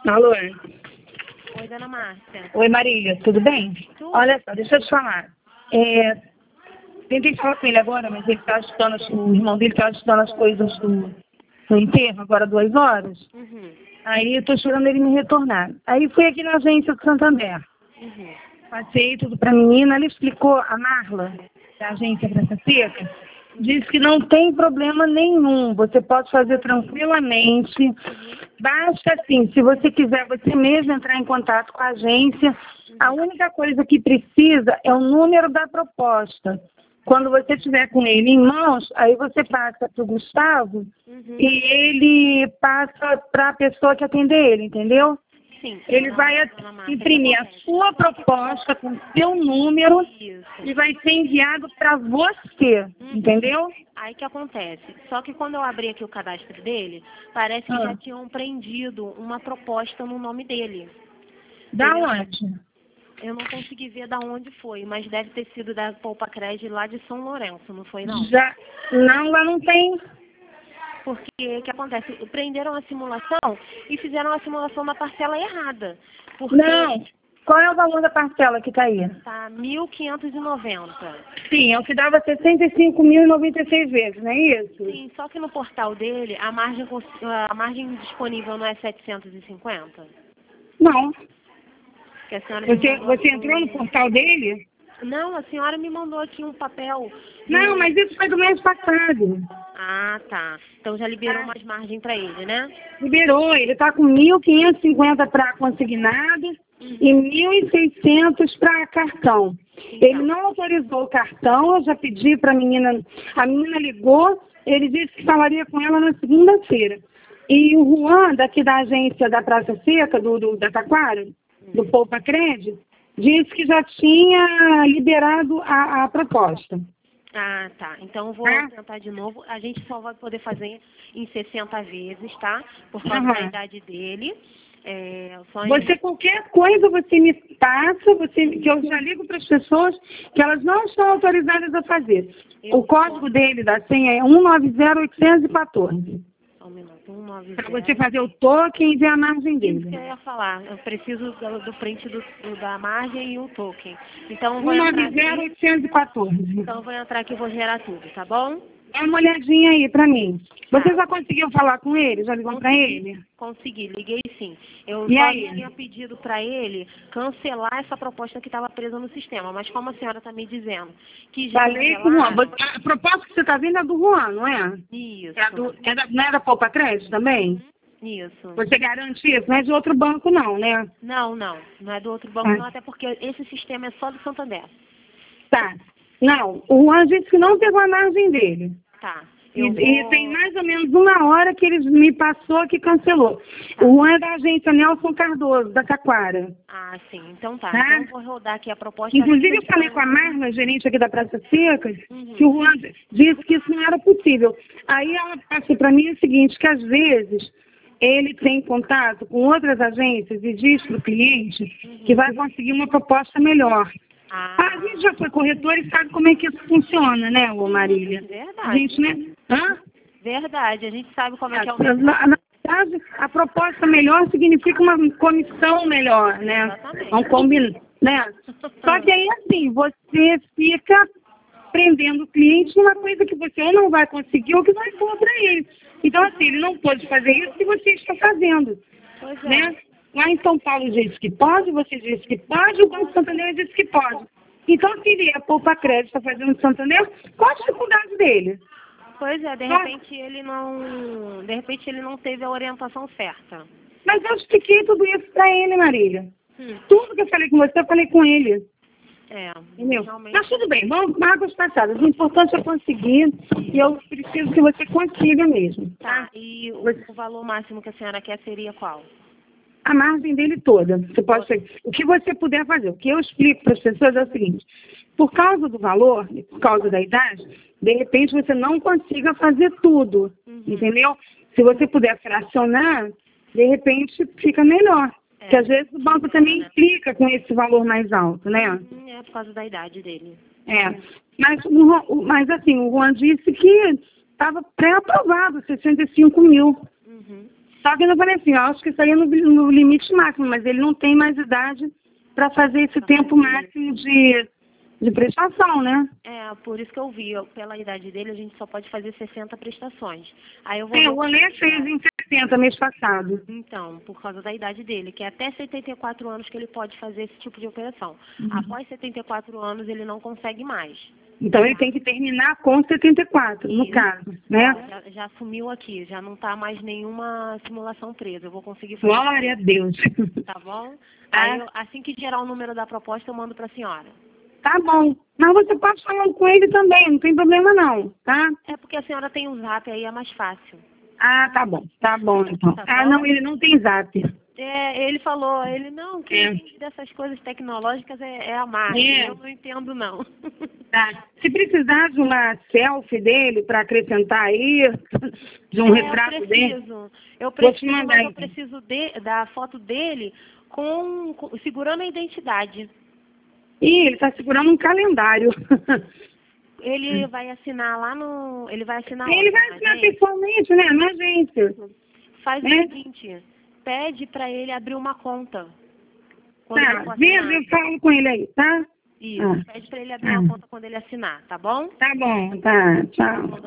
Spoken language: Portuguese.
Alô? Oi, dona Márcia. Oi, Marília, tudo bem? Tudo. Olha só, deixa eu te falar. Tentei falar com ele agora, mas ele tá estudando, o irmão dele está estudando as coisas do enterro, agora 2 horas. Uhum. Aí eu tô esperando ele me retornar. Aí fui aqui na agência do Santander. Uhum. Passei tudo pra menina, ela explicou, a Marla, da agência Praça Seca, disse que não tem problema nenhum, você pode fazer tranquilamente. Basta assim, se você quiser você mesmo entrar em contato com a agência, a única coisa que precisa é o número da proposta. Quando você estiver com ele em mãos, aí você passa para o Gustavo e ele passa para a pessoa que atender ele, entendeu? Sim. Ele Não, vai dona Márcia, imprimir o a que acontece? sua proposta com seu número Isso. e vai ser enviado para você, entendeu? Aí que acontece? Só que quando eu abri aqui o cadastro dele, parece que já tinham prendido uma proposta no nome dele. Da Entendeu? onde? Eu não consegui ver da onde foi, mas deve ter sido da Poupa Crédito lá de São Lourenço, não foi não? Já. Não, lá não tem. Porque o que acontece? Prenderam a simulação e fizeram a simulação na parcela errada. Porque Não. Qual é o valor da parcela que está aí? tá 1.590. Sim, é o que dava 65.096 vezes, não é isso? Sim, só que no portal dele a margem disponível não é 750? Não. Que a senhora me mandou Você aqui entrou no portal dele? Não, a senhora me mandou aqui um papel. Não, mas isso foi do mês passado. Ah, tá. Então já liberou mais margem para ele, né? Liberou, ele está com 1.550 para consignado e 1.600 para cartão. Ele não autorizou o cartão, eu já pedi para a menina ligou, ele disse que falaria com ela na segunda-feira. E o Juan, daqui da agência da Praça Seca, da Taquara, do Poupa Crédito, disse que já tinha liberado a proposta. Ah, tá. Então eu vou tentar de novo. A gente só vai poder fazer em 60 vezes, tá? Por causa da idade dele. Qualquer coisa você me passa, que eu já ligo para as pessoas que elas não estão autorizadas a fazer. O código dele da senha é 190814. Um minuto, 190. Para você fazer o token e ver a margem Isso dele. que eu ia falar. Eu preciso do print da margem e o token. Então eu vou 190814. Então eu vou entrar aqui e vou gerar tudo, tá bom? Dá uma olhadinha aí para mim. Você já conseguiu falar com ele? Já ligou para ele? Consegui, liguei sim. Eu E só aí? tinha pedido para ele cancelar essa proposta que estava presa no sistema, mas como a senhora está me dizendo que já Falei com o Juan. cancelaram... A proposta que você está vendo é do Juan, não é? Isso. Não é da Poupa Crédito também? Isso. Você garante isso? Não é de outro banco não, né? Não é do outro banco não, até porque esse sistema é só do Santander. Tá. Não, o Juan disse que não pegou a margem dele. Tá. E tem mais ou menos 1 hora que ele me passou que cancelou. O Juan é da agência Nelson Cardoso, da Taquara. Ah, sim. Então tá. Então eu vou rodar aqui a proposta. Inclusive eu falei com a Marla, gerente aqui da Praça Seca, que o Juan disse que isso não era possível. Aí ela passou para mim o seguinte, que às vezes ele tem contato com outras agências e diz para o cliente que vai conseguir uma proposta melhor. A gente já foi corretor e sabe como é que isso funciona, né, ô Marília? Verdade. A gente, né? Hã? Verdade, a gente sabe como é que é o Na verdade, a proposta melhor significa uma comissão melhor, né? Exatamente. Um combinado, né? Só que aí, assim, você fica prendendo o cliente numa coisa que você ou não vai conseguir ou que vai contra ele. Então, assim, ele não pode fazer isso que você está fazendo, né? Lá em São Paulo disse que pode, você disse que pode, o Banco Santander disse que pode. Então, se ele é Poupa Crédito, está fazendo no Santander, qual a dificuldade dele? Pois é, de repente ele não teve a orientação certa. Mas eu expliquei tudo isso para ele, Marília. Tudo que eu falei com você, eu falei com ele. Entendeu? Realmente. Mas tudo bem, vamos para águas passadas. O importante é conseguir e eu preciso que você consiga mesmo. Tá, e o valor máximo que a senhora quer seria qual? A margem dele toda. Você pode fazer o que você puder fazer. O que eu explico para as pessoas é o seguinte: por causa do valor, por causa da idade, de repente você não consiga fazer tudo, entendeu? Se você puder fracionar, de repente fica melhor. Porque às vezes o banco também implica com esse valor mais alto, né? É por causa da idade dele. Mas assim, o Juan disse que estava pré-aprovado, 65 mil. Só Só que eu falei assim, eu acho que isso aí é no limite máximo, mas ele não tem mais idade para fazer esse tempo máximo de prestação, né? Por isso que eu vi, pela idade dele, a gente só pode fazer 60 prestações. Aí eu vou O Olê fez em 60 mês passado. Então, por causa da idade dele, que é até 74 anos que ele pode fazer esse tipo de operação. Após 74 anos, ele não consegue mais. Então, ele tem que terminar com 74, no caso, né? Já assumiu aqui, já não está mais nenhuma simulação presa. Eu vou conseguir fazer. Glória a Deus. Tá bom? Aí, assim que gerar o número da proposta, eu mando para a senhora. Tá bom. Mas você pode falar com ele também, não tem problema não, tá? É porque a senhora tem o Zap, aí é mais fácil. Ah, tá bom então. Tá bom? Não, ele não tem Zap. Ele falou, não, quem entende dessas coisas tecnológicas é a Marta. Eu não entendo, não. Tá. Se precisar de uma selfie dele para acrescentar aí, de um retrato dele. Eu preciso, mas eu preciso da foto dele segurando a identidade. Ele está segurando um calendário. Ele vai assinar lá no... Ele vai assinar pessoalmente, né? Na agência. Faz o seguinte, pede para ele abrir uma conta. Eu falo com ele aí, tá? Isso, pede para ele abrir uma conta quando ele assinar, tá bom? Tá bom, tá. Tchau.